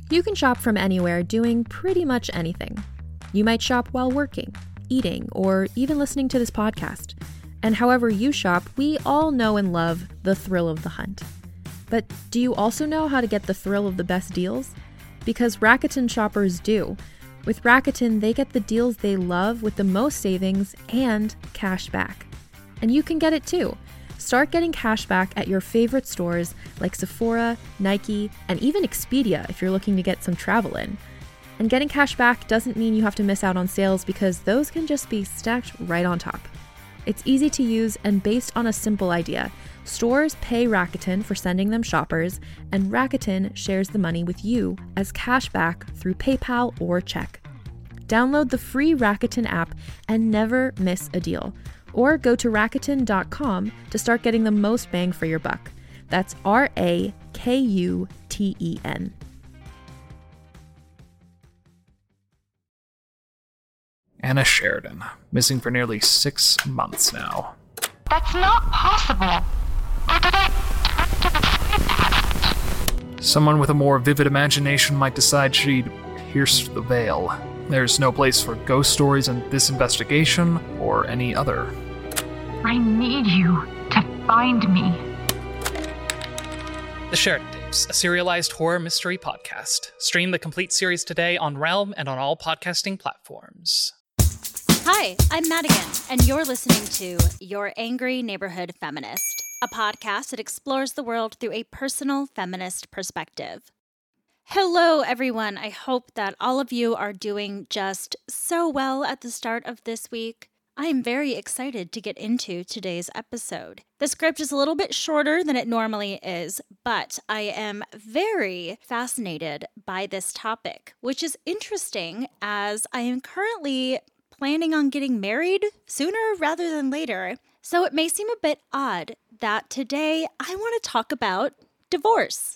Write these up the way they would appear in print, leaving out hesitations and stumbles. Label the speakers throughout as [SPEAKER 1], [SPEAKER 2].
[SPEAKER 1] You can shop from anywhere doing pretty much anything. You might shop while working, eating, or even listening to this podcast. And however you shop, we all know and love the thrill of the hunt. But do you also know how to get the thrill of the best deals? Because Rakuten shoppers do. With Rakuten, they get the deals they love with the most savings and cash back. And you can get it too. Start getting cash back at your favorite stores like Sephora, Nike, and even Expedia if you're looking to get some travel in. And getting cash back doesn't mean you have to miss out on sales because those can just be stacked right on top. It's easy to use and based on a simple idea. Stores pay Rakuten for sending them shoppers, and Rakuten shares the money with you as cash back through PayPal or check. Download the free Rakuten app and never miss a deal. Or go to Rakuten.com to start getting the most bang for your buck. That's Rakuten.
[SPEAKER 2] Anna Sheridan, missing for nearly 6 months now.
[SPEAKER 3] That's not possible.
[SPEAKER 2] Someone with a more vivid imagination might decide she'd pierce the veil. There's no place for ghost stories in this investigation or any other.
[SPEAKER 3] I need you to find me.
[SPEAKER 4] The Sheridan Tapes, a serialized horror mystery podcast. Stream the complete series today on Realm and on all podcasting platforms.
[SPEAKER 5] Hi, I'm Madigan, and you're listening to Your Angry Neighborhood Feminist, a podcast that explores the world through a personal feminist perspective. Hello, everyone. I hope that all of you are doing just so well at the start of this week. I am very excited to get into today's episode. The script is a little bit shorter than it normally is, but I am very fascinated by this topic, which is interesting as I am currently planning on getting married sooner rather than later. So it may seem a bit odd that today I want to talk about divorce.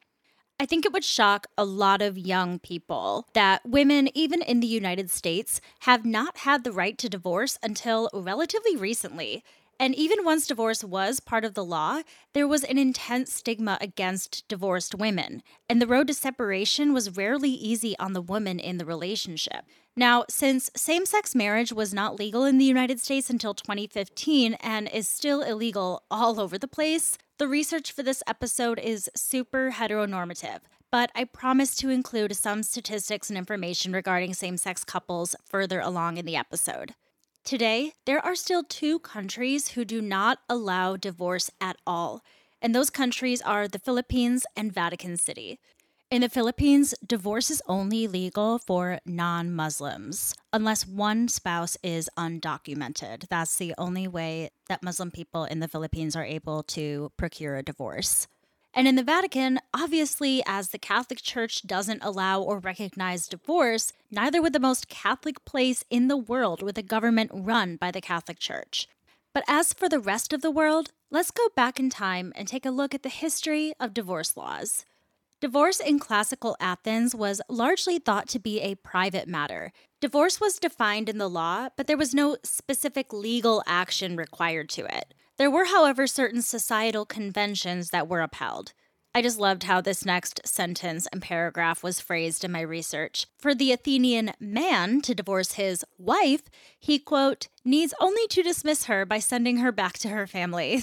[SPEAKER 5] I think it would shock a lot of young people that women, even in the United States, have not had the right to divorce until relatively recently. And even once divorce was part of the law, there was an intense stigma against divorced women, and the road to separation was rarely easy on the woman in the relationship. Now, since same-sex marriage was not legal in the United States until 2015 and is still illegal all over the place, the research for this episode is super heteronormative, but I promise to include some statistics and information regarding same-sex couples further along in the episode. Today, there are still 2 countries who do not allow divorce at all, and those countries are the Philippines and Vatican City. In the Philippines, divorce is only legal for non-Muslims, unless one spouse is undocumented. That's the only way that Muslim people in the Philippines are able to procure a divorce. And in the Vatican, obviously, as the Catholic Church doesn't allow or recognize divorce, neither would the most Catholic place in the world with a government run by the Catholic Church. But as for the rest of the world, let's go back in time and take a look at the history of divorce laws. Divorce in classical Athens was largely thought to be a private matter. Divorce was defined in the law, but there was no specific legal action required to it. There were, however, certain societal conventions that were upheld. I just loved how this next sentence and paragraph was phrased in my research. For the Athenian man to divorce his wife, he, quote, needs only to dismiss her by sending her back to her family.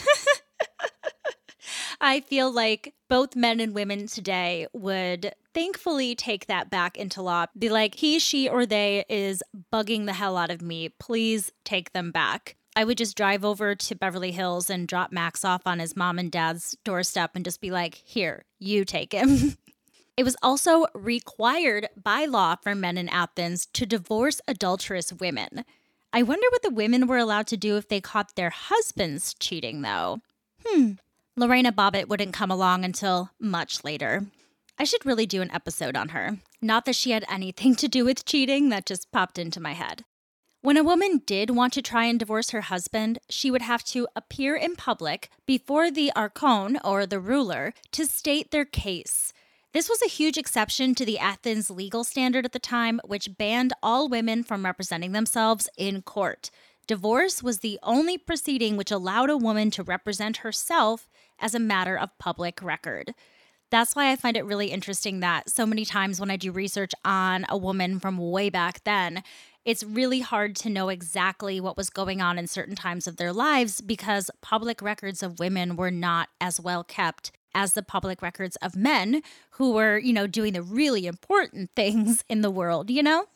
[SPEAKER 5] I feel like both men and women today would thankfully take that back into law. Be like, he, she, or they is bugging the hell out of me. Please take them back. I would just drive over to Beverly Hills and drop Max off on his mom and dad's doorstep and just be like, here, you take him. It was also required by law for men in Athens to divorce adulterous women. I wonder what the women were allowed to do if they caught their husbands cheating, though. Lorena Bobbitt wouldn't come along until much later. I should really do an episode on her. Not that she had anything to do with cheating, that just popped into my head. When a woman did want to try and divorce her husband, she would have to appear in public before the archon, or the ruler, to state their case. This was a huge exception to the Athens legal standard at the time, which banned all women from representing themselves in court. Divorce was the only proceeding which allowed a woman to represent herself as a matter of public record. That's why I find it really interesting that so many times when I do research on a woman from way back then, it's really hard to know exactly what was going on in certain times of their lives because public records of women were not as well kept as the public records of men who were, doing the really important things in the world,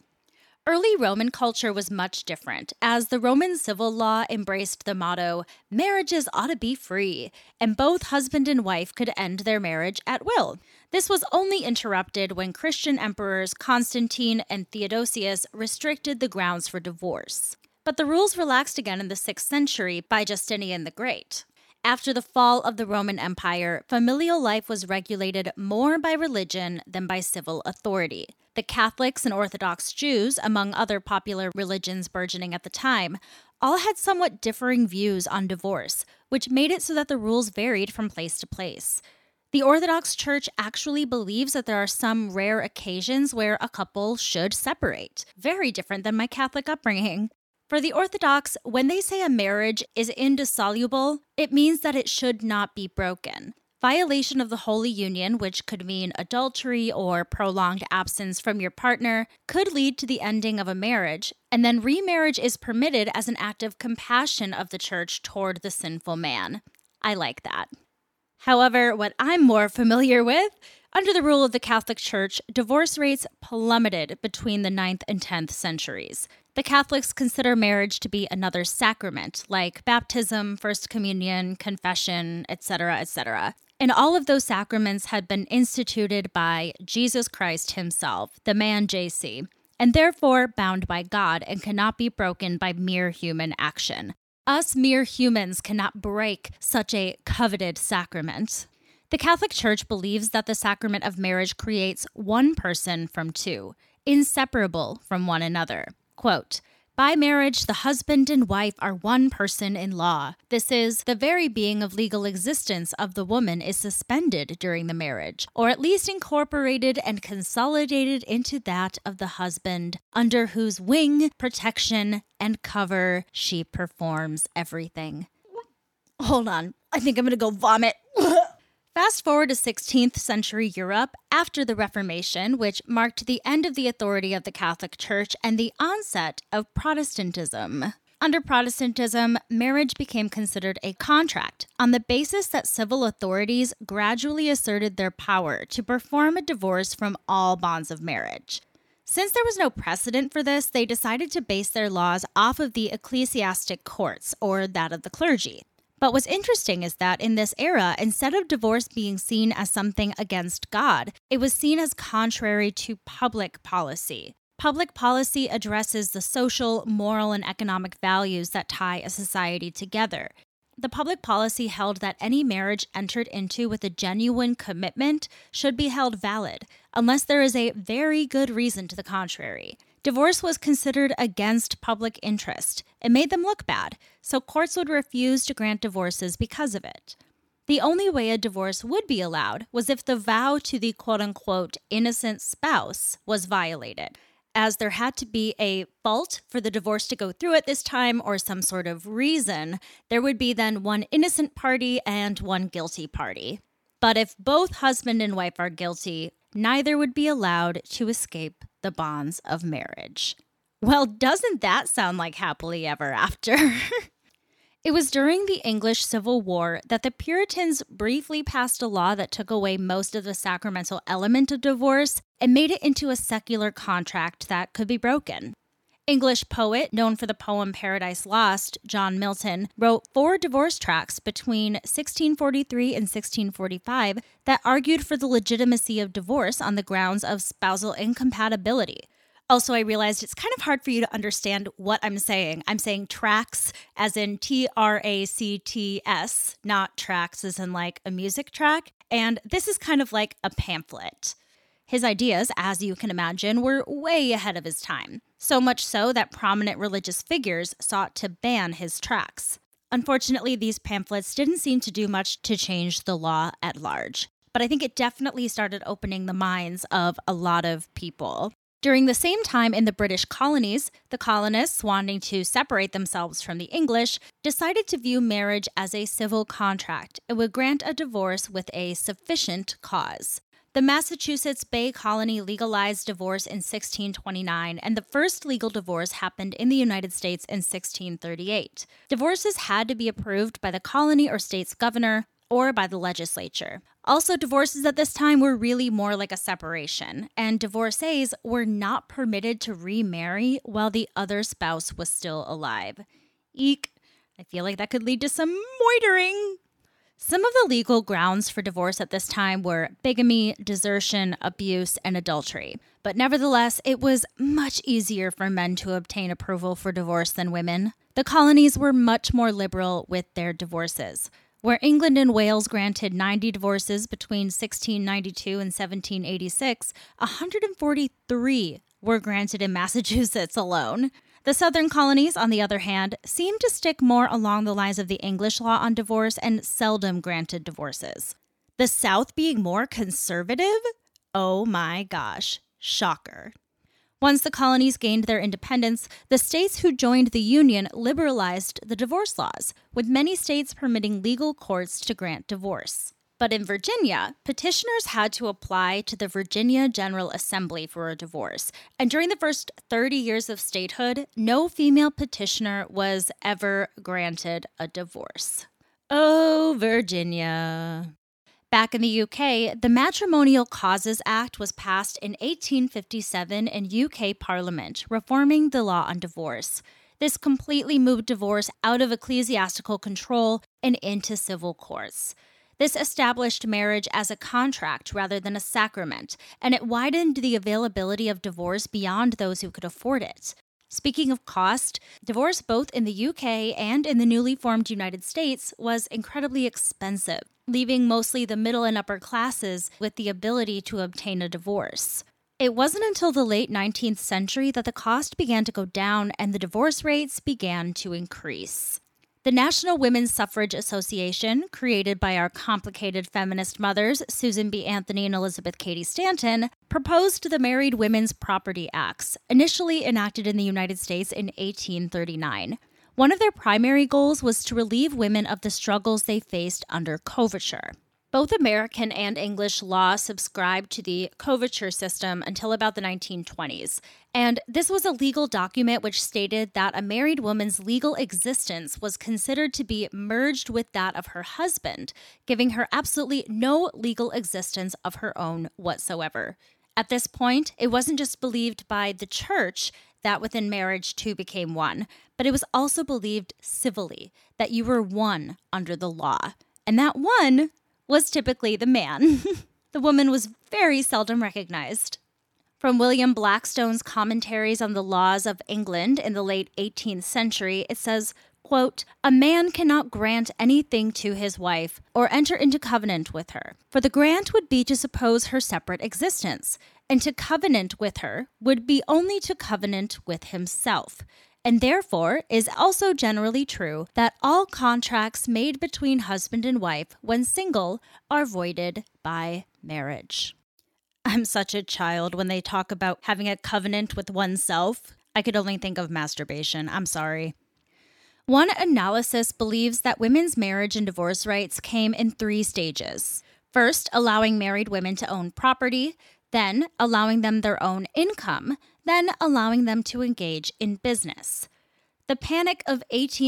[SPEAKER 5] Early Roman culture was much different, as the Roman civil law embraced the motto, marriages ought to be free, and both husband and wife could end their marriage at will. This was only interrupted when Christian emperors Constantine and Theodosius restricted the grounds for divorce. But the rules relaxed again in the 6th century by Justinian the Great. After the fall of the Roman Empire, familial life was regulated more by religion than by civil authority. The Catholics and Orthodox Jews, among other popular religions burgeoning at the time, all had somewhat differing views on divorce, which made it so that the rules varied from place to place. The Orthodox Church actually believes that there are some rare occasions where a couple should separate, very different than my Catholic upbringing. For the Orthodox, when they say a marriage is indissoluble, it means that it should not be broken. Violation of the Holy Union, which could mean adultery or prolonged absence from your partner, could lead to the ending of a marriage, and then remarriage is permitted as an act of compassion of the church toward the sinful man. I like that. However, what I'm more familiar with, under the rule of the Catholic Church, divorce rates plummeted between the 9th and 10th centuries. The Catholics consider marriage to be another sacrament, like baptism, First Communion, confession, etc., etc. And all of those sacraments had been instituted by Jesus Christ himself, the man JC, and therefore bound by God and cannot be broken by mere human action. Us mere humans cannot break such a coveted sacrament. The Catholic Church believes that the sacrament of marriage creates one person from two, inseparable from one another. Quote, by marriage, the husband and wife are one person in law. This is, the very being of legal existence of the woman is suspended during the marriage, or at least incorporated and consolidated into that of the husband, under whose wing, protection, and cover she performs everything. Hold on, I think I'm gonna go vomit. Fast forward to 16th century Europe after the Reformation, which marked the end of the authority of the Catholic Church and the onset of Protestantism. Under Protestantism, marriage became considered a contract on the basis that civil authorities gradually asserted their power to perform a divorce from all bonds of marriage. Since there was no precedent for this, they decided to base their laws off of the ecclesiastic courts, or that of the clergy. But what's interesting is that in this era, instead of divorce being seen as something against God, it was seen as contrary to public policy. Public policy addresses the social, moral, and economic values that tie a society together. The public policy held that any marriage entered into with a genuine commitment should be held valid, unless there is a very good reason to the contrary. Divorce was considered against public interest. It made them look bad, so courts would refuse to grant divorces because of it. The only way a divorce would be allowed was if the vow to the quote-unquote innocent spouse was violated, as there had to be a fault for the divorce to go through at this time or some sort of reason. There would be then one innocent party and one guilty party. But if both husband and wife are guilty, neither would be allowed to escape the bonds of marriage. Well, doesn't that sound like happily ever after? It was during the English Civil War that the Puritans briefly passed a law that took away most of the sacramental element of divorce and made it into a secular contract that could be broken. English poet, known for the poem Paradise Lost, John Milton, wrote 4 divorce tracts between 1643 and 1645 that argued for the legitimacy of divorce on the grounds of spousal incompatibility. Also, I realized it's kind of hard for you to understand what I'm saying. I'm saying tracts as in Tracts, not tracks as in like a music track. And this is kind of like a pamphlet. His ideas, as you can imagine, were way ahead of his time. So much so that prominent religious figures sought to ban his tracts. Unfortunately, these pamphlets didn't seem to do much to change the law at large. But I think it definitely started opening the minds of a lot of people. During the same time in the British colonies, the colonists, wanting to separate themselves from the English, decided to view marriage as a civil contract and would grant a divorce with a sufficient cause. The Massachusetts Bay Colony legalized divorce in 1629, and the first legal divorce happened in the United States in 1638. Divorces had to be approved by the colony or state's governor or by the legislature. Also, divorces at this time were really more like a separation, and divorcees were not permitted to remarry while the other spouse was still alive. Eek. I feel like that could lead to some moitering. Some of the legal grounds for divorce at this time were bigamy, desertion, abuse, and adultery. But nevertheless, it was much easier for men to obtain approval for divorce than women. The colonies were much more liberal with their divorces. Where England and Wales granted 90 divorces between 1692 and 1786, 143 were granted in Massachusetts alone. The southern colonies, on the other hand, seemed to stick more along the lines of the English law on divorce and seldom granted divorces. The South being more conservative? Oh my gosh, shocker. Once the colonies gained their independence, the states who joined the Union liberalized the divorce laws, with many states permitting legal courts to grant divorce. But in Virginia, petitioners had to apply to the Virginia General Assembly for a divorce, and during the first 30 years of statehood, no female petitioner was ever granted a divorce. Oh, Virginia. Back in the UK, the Matrimonial Causes Act was passed in 1857 in UK Parliament, reforming the law on divorce. This completely moved divorce out of ecclesiastical control and into civil courts. This established marriage as a contract rather than a sacrament, and it widened the availability of divorce beyond those who could afford it. Speaking of cost, divorce both in the UK and in the newly formed United States was incredibly expensive, leaving mostly the middle and upper classes with the ability to obtain a divorce. It wasn't until the late 19th century that the cost began to go down and the divorce rates began to increase. The National Women's Suffrage Association, created by our complicated feminist mothers, Susan B. Anthony and Elizabeth Cady Stanton, proposed the Married Women's Property Acts, initially enacted in the United States in 1839. One of their primary goals was to relieve women of the struggles they faced under coverture. Both American and English law subscribed to the coverture system until about the 1920s, and this was a legal document which stated that a married woman's legal existence was considered to be merged with that of her husband, giving her absolutely no legal existence of her own whatsoever. At this point, it wasn't just believed by the church that within marriage two became one, but it was also believed civilly that you were one under the law, and that one was typically the man. The woman was very seldom recognized. From William Blackstone's commentaries on the laws of England in the late 18th century, it says, quote, "A man cannot grant anything to his wife or enter into covenant with her, for the grant would be to suppose her separate existence, and to covenant with her would be only to covenant with himself. And therefore is also generally true that all contracts made between husband and wife when single are voided by marriage." I'm such a child when they talk about having a covenant with oneself. I could only think of masturbation. I'm sorry. One analysis believes that women's marriage and divorce rights came in 3 stages. First, allowing married women to own property, then allowing them their own income, then allowing them to engage in business. The Panic of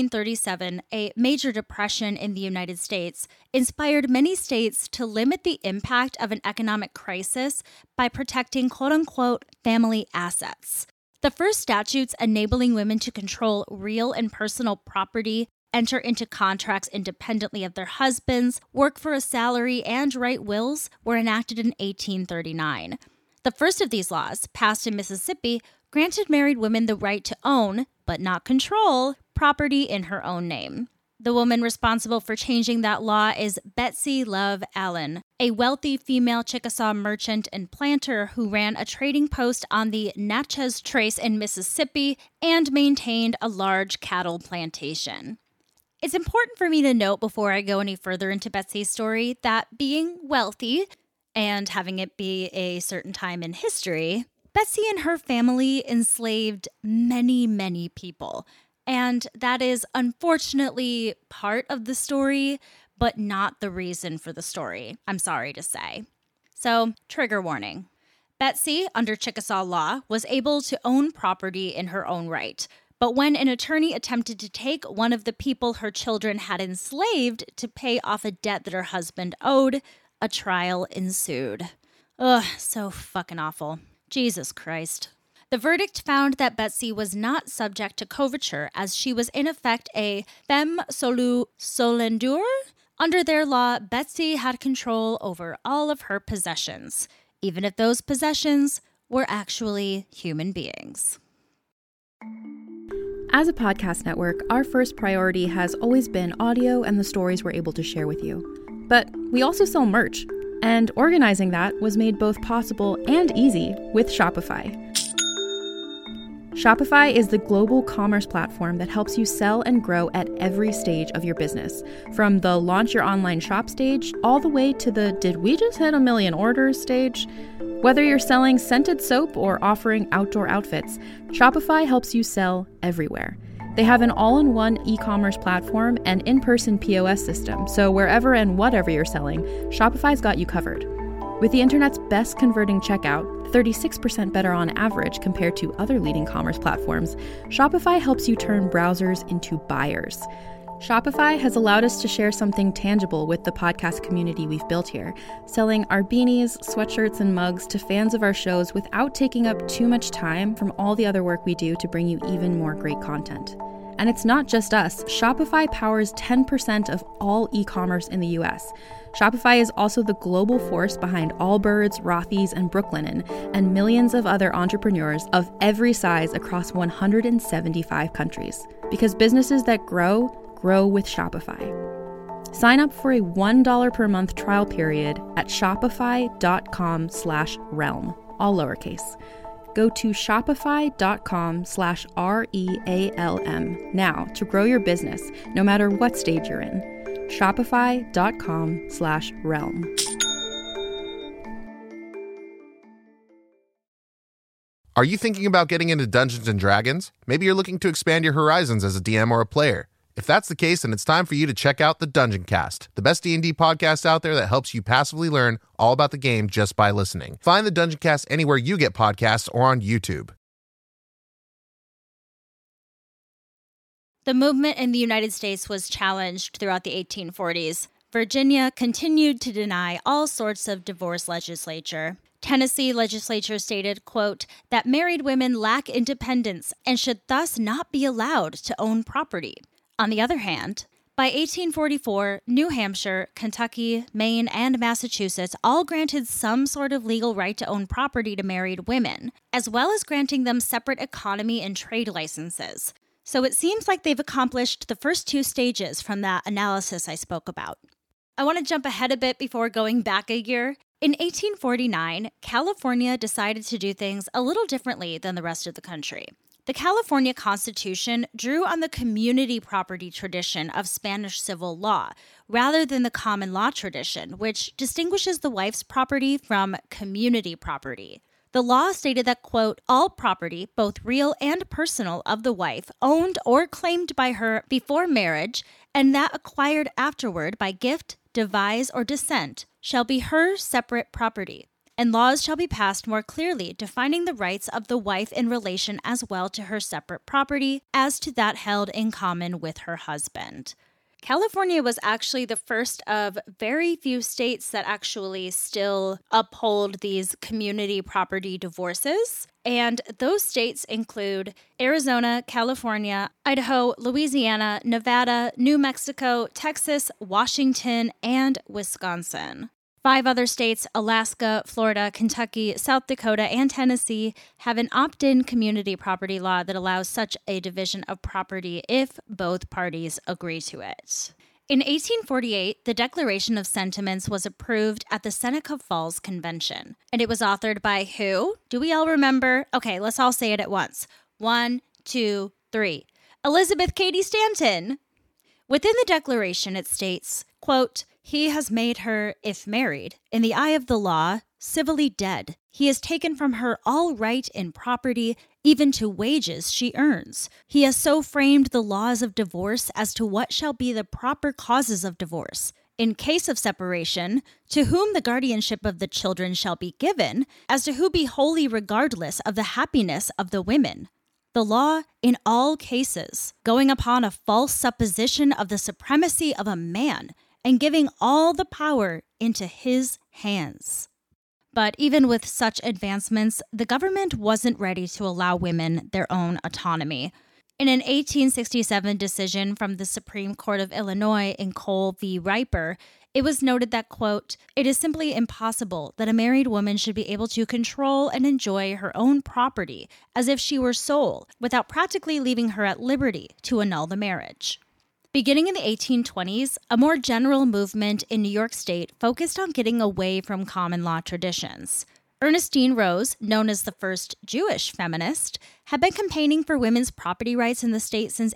[SPEAKER 5] 1837, a major depression in the United States, inspired many states to limit the impact of an economic crisis by protecting quote-unquote family assets. The first statutes enabling women to control real and personal property, enter into contracts independently of their husbands, work for a salary, and write wills were enacted in 1839. The first of these laws, passed in Mississippi, granted married women the right to own, but not control, property in her own name. The woman responsible for changing that law is Betsy Love Allen, a wealthy female Chickasaw merchant and planter who ran a trading post on the Natchez Trace in Mississippi and maintained a large cattle plantation. It's important for me to note before I go any further into Betsy's story that being wealthy and having it be a certain time in history Betsy and her family enslaved many, many people. And that is unfortunately part of the story, but not the reason for the story, I'm sorry to say. So, trigger warning. Betsy, under Chickasaw law, was able to own property in her own right. But when an attorney attempted to take one of the people her children had enslaved to pay off a debt that her husband owed, a trial ensued. Ugh, so fucking awful. Jesus Christ. The verdict found that Betsy was not subject to coverture as she was in effect a femme solendure. Under their law, Betsy had control over all of her possessions, even if those possessions were actually human beings.
[SPEAKER 1] As a podcast network, our first priority has always been audio and the stories we're able to share with you. But we also sell merch, and organizing that was made both possible and easy with Shopify. Shopify is the global commerce platform that helps you sell and grow at every stage of your business, from the launch your online shop stage all the way to the did we just hit 1 million orders stage. Whether you're selling scented soap or offering outdoor outfits, Shopify helps you sell everywhere. They have an all-in-one e-commerce platform and in-person POS system, so wherever and whatever you're selling, Shopify's got you covered. With the internet's best converting checkout, 36% better on average compared to other leading commerce platforms, Shopify helps you turn browsers into buyers. Shopify has allowed us to share something tangible with the podcast community we've built here, selling our beanies, sweatshirts, and mugs to fans of our shows without taking up too much time from all the other work we do to bring you even more great content. And it's not just us. Shopify powers 10% of all e-commerce in the US. Shopify is also the global force behind Allbirds, Rothy's, and Brooklinen, and millions of other entrepreneurs of every size across 175 countries. Because businesses that grow with Shopify. Sign up for a $1 per month trial period at shopify.com/realm, all lowercase. Go to shopify.com/REALM now to grow your business, no matter what stage you're in. Shopify.com/realm.
[SPEAKER 6] Are you thinking about getting into Dungeons & Dragons? Maybe you're looking to expand your horizons as a DM or a player. If that's the case, then it's time for you to check out the Dungeon Cast, the best D&D podcast out there that helps you passively learn all about the game just by listening. Find the Dungeon Cast anywhere you get podcasts or on YouTube.
[SPEAKER 5] The movement in the United States was challenged throughout the 1840s. Virginia continued to deny all sorts of divorce legislature. Tennessee legislature stated, quote, that married women lack independence and should thus not be allowed to own property. On the other hand, by 1844, New Hampshire, Kentucky, Maine, and Massachusetts all granted some sort of legal right to own property to married women, as well as granting them separate economy and trade licenses. So it seems like they've accomplished the first two stages from that analysis I spoke about. I want to jump ahead a bit before going back a year. In 1849, California decided to do things a little differently than the rest of the country. The California Constitution drew on the community property tradition of Spanish civil law, rather than the common law tradition, which distinguishes the wife's property from community property. The law stated that, quote, all property, both real and personal, of the wife, owned or claimed by her before marriage, and that acquired afterward by gift, devise, or descent, shall be her separate property. And laws shall be passed more clearly defining the rights of the wife in relation as well to her separate property as to that held in common with her husband. California was actually the first of very few states that actually still uphold these community property divorces. And those states include Arizona, California, Idaho, Louisiana, Nevada, New Mexico, Texas, Washington, and Wisconsin. 5 other states, Alaska, Florida, Kentucky, South Dakota, and Tennessee, have an opt-in community property law that allows such a division of property if both parties agree to it. In 1848, the Declaration of Sentiments was approved at the Seneca Falls Convention. And it was authored by who? Do we all remember? Okay, let's all say it at once. 1, 2, 3. Elizabeth Cady Stanton. Within the Declaration, it states, quote, he has made her, if married, in the eye of the law, civilly dead. He has taken from her all right in property, even to wages she earns. He has so framed the laws of divorce as to what shall be the proper causes of divorce. In case of separation, to whom the guardianship of the children shall be given, as to who be wholly regardless of the happiness of the women. The law, in all cases, going upon a false supposition of the supremacy of a man, and giving all the power into his hands. But even with such advancements, the government wasn't ready to allow women their own autonomy. In an 1867 decision from the Supreme Court of Illinois in Cole v. Riper, it was noted that, quote, "It is simply impossible that a married woman should be able to control and enjoy her own property as if she were sole, without practically leaving her at liberty to annul the marriage." Beginning in the 1820s, a more general movement in New York State focused on getting away from common law traditions. Ernestine Rose, known as the first Jewish feminist, had been campaigning for women's property rights in the state since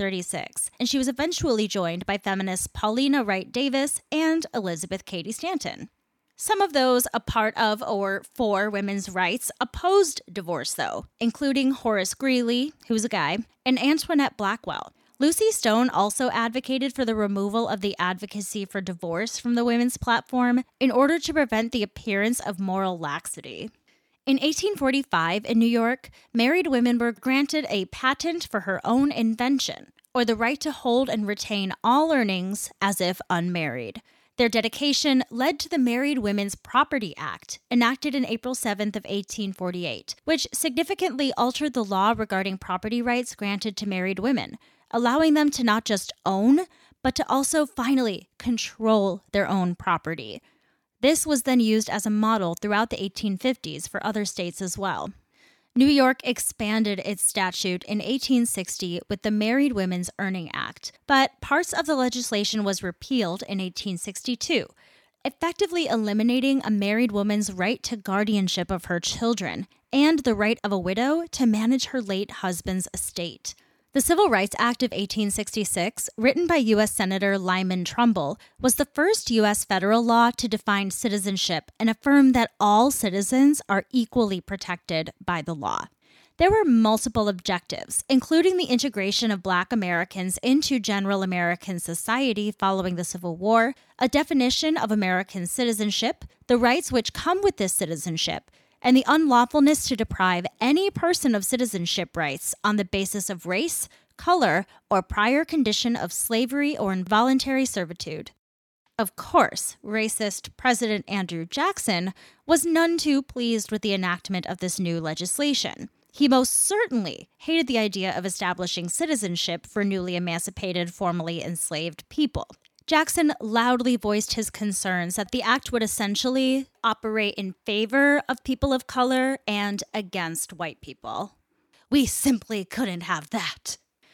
[SPEAKER 5] 1836, and she was eventually joined by feminists Paulina Wright Davis and Elizabeth Cady Stanton. Some of those a part of or for women's rights opposed divorce, though, including Horace Greeley, who was a guy, and Antoinette Blackwell. Lucy Stone also advocated for the removal of the advocacy for divorce from the women's platform in order to prevent the appearance of moral laxity. In 1845, in New York, married women were granted a patent for her own invention, or the right to hold and retain all earnings as if unmarried. Their dedication led to the Married Women's Property Act, enacted in April 7th of 1848, which significantly altered the law regarding property rights granted to married women, allowing them to not just own, but to also finally control their own property. This was then used as a model throughout the 1850s for other states as well. New York expanded its statute in 1860 with the Married Women's Earning Act, but parts of the legislation was repealed in 1862, effectively eliminating a married woman's right to guardianship of her children and the right of a widow to manage her late husband's estate. The Civil Rights Act of 1866, written by U.S. Senator Lyman Trumbull, was the first U.S. federal law to define citizenship and affirm that all citizens are equally protected by the law. There were multiple objectives, including the integration of Black Americans into general American society following the Civil War, a definition of American citizenship, the rights which come with this citizenship, and the unlawfulness to deprive any person of citizenship rights on the basis of race, color, or prior condition of slavery or involuntary servitude. Of course, racist President Andrew Jackson was none too pleased with the enactment of this new legislation. He most certainly hated the idea of establishing citizenship for newly emancipated, formerly enslaved people. Jackson loudly voiced his concerns that the act would essentially operate in favor of people of color and against white people. We simply couldn't have that.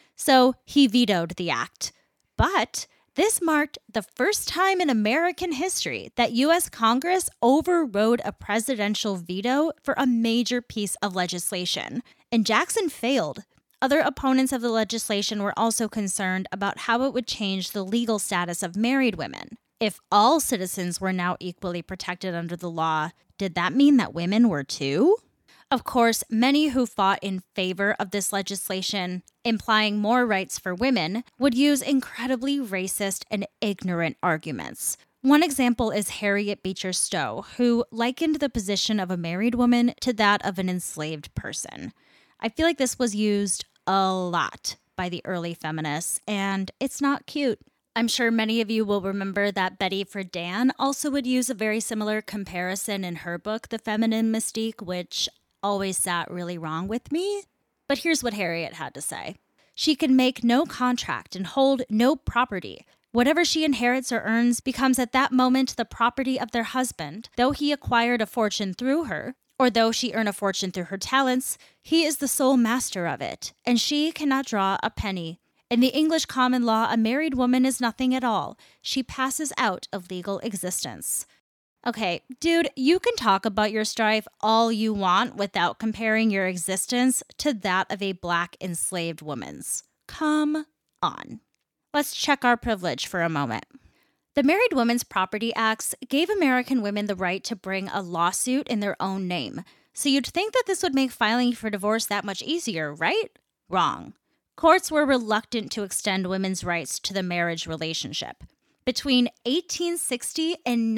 [SPEAKER 5] So he vetoed the act. But this marked the first time in American history that U.S. Congress overrode a presidential veto for a major piece of legislation. And Jackson failed. Other opponents of the legislation were also concerned about how it would change the legal status of married women. If all citizens were now equally protected under the law, did that mean that women were too? Of course, many who fought in favor of this legislation, implying more rights for women, would use incredibly racist and ignorant arguments. One example is Harriet Beecher Stowe, who likened the position of a married woman to that of an enslaved person. I feel like this was used a lot by the early feminists, and it's not cute. I'm sure many of you will remember that Betty Friedan also would use a very similar comparison in her book, The Feminine Mystique, which always sat really wrong with me. But here's what Harriet had to say. She can make no contract and hold no property. Whatever she inherits or earns becomes at that moment the property of their husband, though he acquired a fortune through her, or though she earn a fortune through her talents, he is the sole master of it, and she cannot draw a penny. In the English common law, a married woman is nothing at all. She passes out of legal existence. Okay, dude, you can talk about your strife all you want without comparing your existence to that of a Black enslaved woman's. Come on. Let's check our privilege for a moment. The Married Women's Property Acts gave American women the right to bring a lawsuit in their own name. So you'd think that this would make filing for divorce that much easier, right? Wrong. Courts were reluctant to extend women's rights to the marriage relationship. Between 1860 and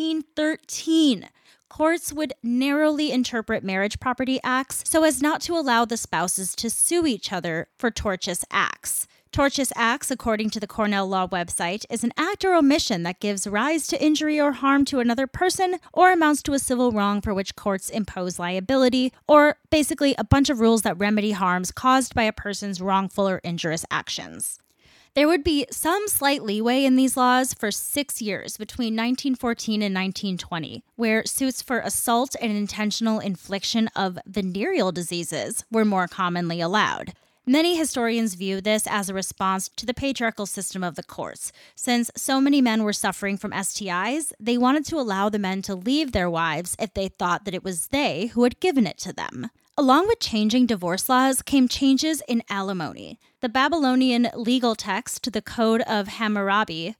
[SPEAKER 5] 1913, courts would narrowly interpret marriage property acts so as not to allow the spouses to sue each other for tortious acts. Tortious acts, according to the Cornell Law website, is an act or omission that gives rise to injury or harm to another person or amounts to a civil wrong for which courts impose liability, or basically a bunch of rules that remedy harms caused by a person's wrongful or injurious actions. There would be some slight leeway in these laws for 6 years between 1914 and 1920, where suits for assault and intentional infliction of venereal diseases were more commonly allowed. Many historians view this as a response to the patriarchal system of the courts. Since so many men were suffering from STIs, they wanted to allow the men to leave their wives if they thought that it was they who had given it to them. Along with changing divorce laws came changes in alimony. The Babylonian legal text, the Code of Hammurabi,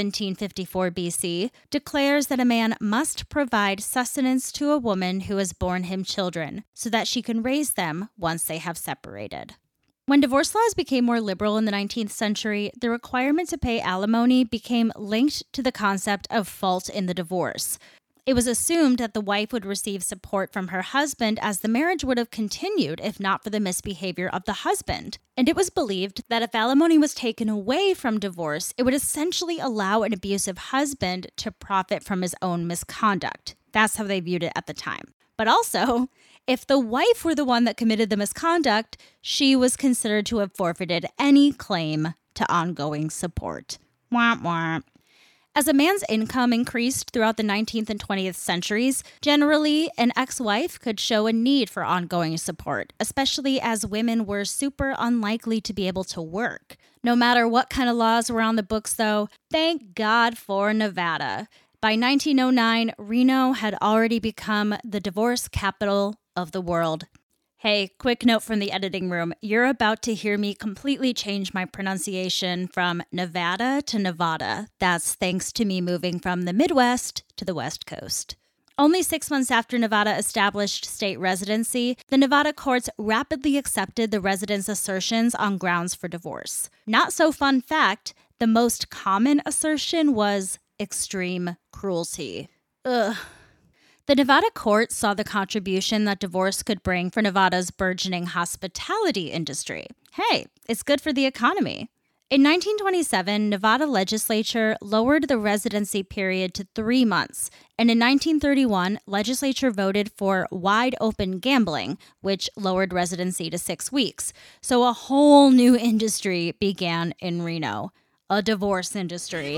[SPEAKER 5] 1754 BC, declares that a man must provide sustenance to a woman who has borne him children, so that she can raise them once they have separated. When divorce laws became more liberal in the 19th century, the requirement to pay alimony became linked to the concept of fault in the divorce. It was assumed that the wife would receive support from her husband as the marriage would have continued if not for the misbehavior of the husband. And it was believed that if alimony was taken away from divorce, it would essentially allow an abusive husband to profit from his own misconduct. That's how they viewed it at the time. But also, if the wife were the one that committed the misconduct, she was considered to have forfeited any claim to ongoing support. Womp womp. As a man's income increased throughout the 19th and 20th centuries, generally, an ex-wife could show a need for ongoing support, especially as women were super unlikely to be able to work. No matter what kind of laws were on the books, though, thank God for Nevada. By 1909, Reno had already become the divorce capital of the world. Hey, quick note from the editing room. You're about to hear me completely change my pronunciation from Nevada to Nevada. That's thanks to me moving from the Midwest to the West Coast. Only 6 months after Nevada established state residency, the Nevada courts rapidly accepted the residents' assertions on grounds for divorce. Not so fun fact, the most common assertion was extreme cruelty. Ugh. The Nevada court saw the contribution that divorce could bring for Nevada's burgeoning hospitality industry. Hey, it's good for the economy. In 1927, Nevada legislature lowered the residency period to 3 months, and in 1931, legislature voted for wide-open gambling, which lowered residency to 6 weeks. So a whole new industry began in Reno, a divorce industry.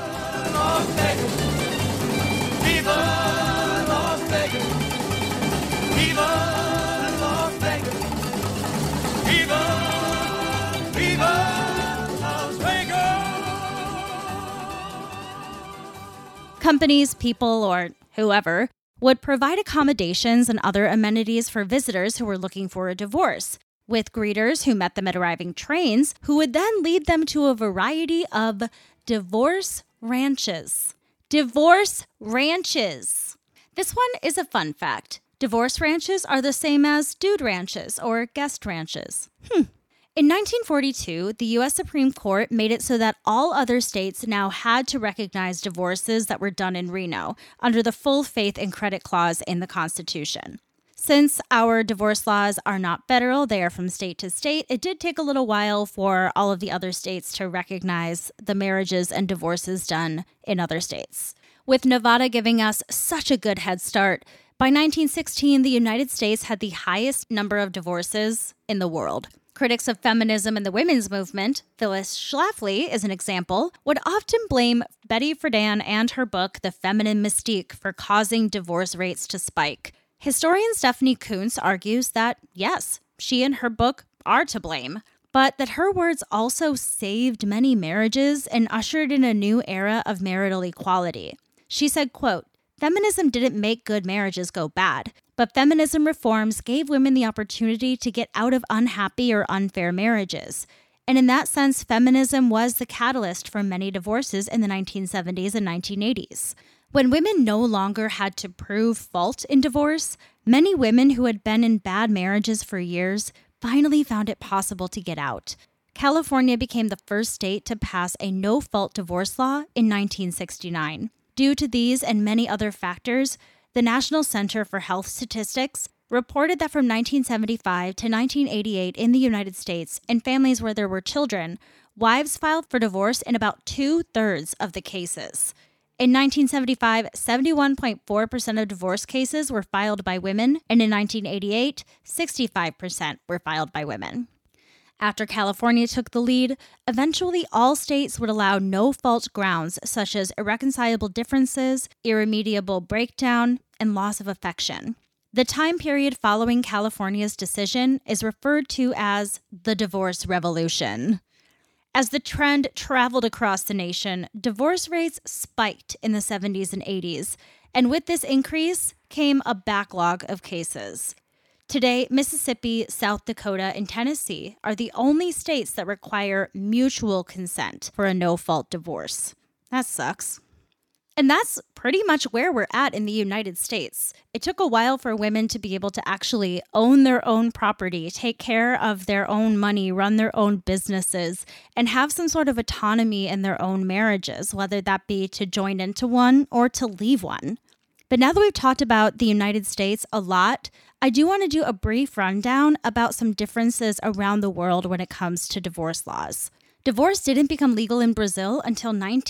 [SPEAKER 7] Las Vegas. Viva Las Vegas. Viva Las Vegas. Viva, viva Las Vegas.
[SPEAKER 5] Companies, people, or whoever would provide accommodations and other amenities for visitors who were looking for a divorce, with greeters who met them at arriving trains, who would then lead them to a variety of divorce ranches. Divorce ranches. This one is a fun fact. Divorce ranches are the same as dude ranches or guest ranches. In 1942, the U.S. Supreme Court made it so that all other states now had to recognize divorces that were done in Reno under the full faith and credit clause in the Constitution. Since our divorce laws are not federal, they are from state to state, it did take a little while for all of the other states to recognize the marriages and divorces done in other states. With Nevada giving us such a good head start, by 1916, the United States had the highest number of divorces in the world. Critics of feminism and the women's movement, Phyllis Schlafly is an example, would often blame Betty Friedan and her book, The Feminine Mystique, for causing divorce rates to spike. Historian Stephanie Coontz argues that, yes, she and her book are to blame, but that her words also saved many marriages and ushered in a new era of marital equality. She said, quote, "Feminism didn't make good marriages go bad, but feminism reforms gave women the opportunity to get out of unhappy or unfair marriages. And in that sense, feminism was the catalyst for many divorces in the 1970s and 1980s. When women no longer had to prove fault in divorce, many women who had been in bad marriages for years finally found it possible to get out. California became the first state to pass a no-fault divorce law in 1969. Due to these and many other factors, the National Center for Health Statistics reported that from 1975 to 1988 in the United States, in families where there were children, wives filed for divorce in about 2/3 of the cases. In 1975, 71.4% of divorce cases were filed by women, and in 1988, 65% were filed by women. After California took the lead, eventually all states would allow no-fault grounds such as irreconcilable differences, irremediable breakdown, and loss of affection. The time period following California's decision is referred to as the divorce revolution. As the trend traveled across the nation, divorce rates spiked in the 70s and 80s, and with this increase came a backlog of cases. Today, Mississippi, South Dakota, and Tennessee are the only states that require mutual consent for a no-fault divorce. That sucks. And that's pretty much where we're at in the United States. It took a while for women to be able to actually own their own property, take care of their own money, run their own businesses, and have some sort of autonomy in their own marriages, whether that be to join into one or to leave one. But now that we've talked about the United States a lot, I do want to do a brief rundown about some differences around the world when it comes to divorce laws. Divorce didn't become legal in Brazil until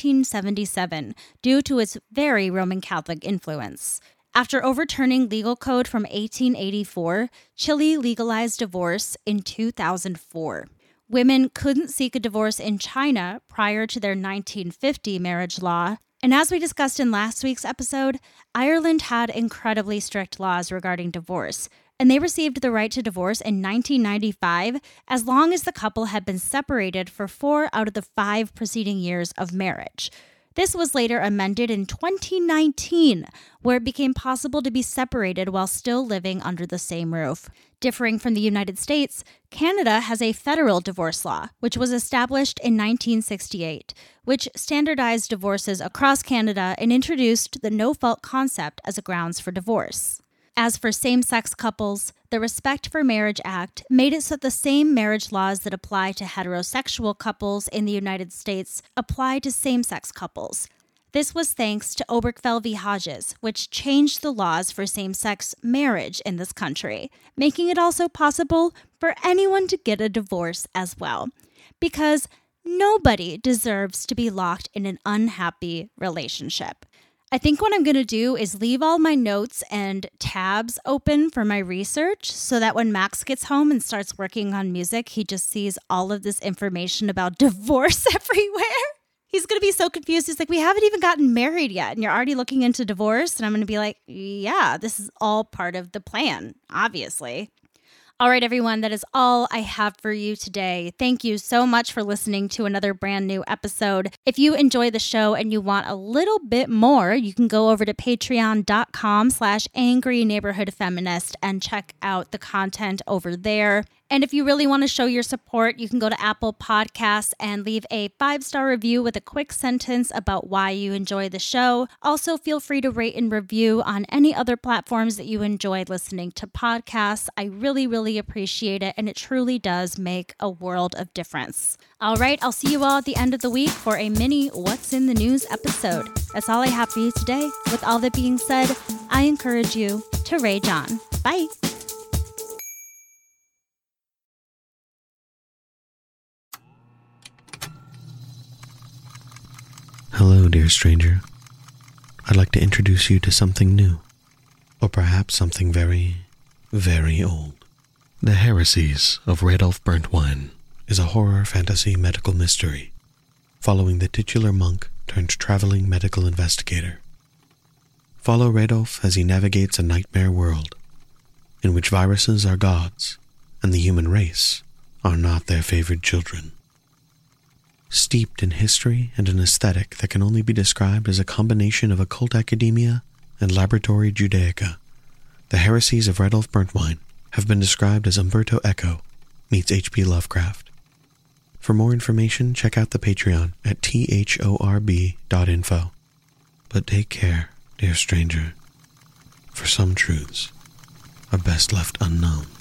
[SPEAKER 5] 1977 due to its very Roman Catholic influence. After overturning legal code from 1884, Chile legalized divorce in 2004. Women couldn't seek a divorce in China prior to their 1950 marriage law. And as we discussed in last week's episode, Ireland had incredibly strict laws regarding divorce, and they received the right to divorce in 1995 as long as the couple had been separated for 4 out of the 5 preceding years of marriage. This was later amended in 2019, where it became possible to be separated while still living under the same roof. Differing from the United States, Canada has a federal divorce law, which was established in 1968, which standardized divorces across Canada and introduced the no-fault concept as a grounds for divorce. As for same-sex couples, the Respect for Marriage Act made it so that the same marriage laws that apply to heterosexual couples in the United States apply to same-sex couples. This was thanks to Obergefell v. Hodges, which changed the laws for same-sex marriage in this country, making it also possible for anyone to get a divorce as well. Because nobody deserves to be locked in an unhappy relationship. I think what I'm going to do is leave all my notes and tabs open for my research so that when Max gets home and starts working on music, he just sees all of this information about divorce everywhere. He's going to be so confused. He's like, we haven't even gotten married yet, and you're already looking into divorce? And I'm going to be like, yeah, this is all part of the plan, obviously. All right, everyone, that is all I have for you today. Thank you so much for listening to another brand new episode. If you enjoy the show and you want a little bit more, you can go over to patreon.com/angryneighborhoodfeminist and check out the content over there. And if you really want to show your support, you can go to Apple Podcasts and leave a 5-star review with a quick sentence about why you enjoy the show. Also, feel free to rate and review on any other platforms that you enjoy listening to podcasts. I really, really appreciate it, and it truly does make a world of difference. All right, I'll see you all at the end of the week for a mini What's in the News episode. That's all I have for you today. With all that being said, I encourage you to rage on. Bye.
[SPEAKER 8] Hello, dear stranger. I'd like to introduce you to something new, or perhaps something very, very old. The Heresies of Radolf Burntwine is a horror fantasy medical mystery following the titular monk turned traveling medical investigator. Follow Radolf as he navigates a nightmare world in which viruses are gods and the human race are not their favored children. Steeped in history and an aesthetic that can only be described as a combination of occult academia and laboratory Judaica, the Heresies of Radolf Burntwine have been described as Umberto Eco meets H.P. Lovecraft. For more information, check out the Patreon at thorb.info. But take care, dear stranger, for some truths are best left unknown.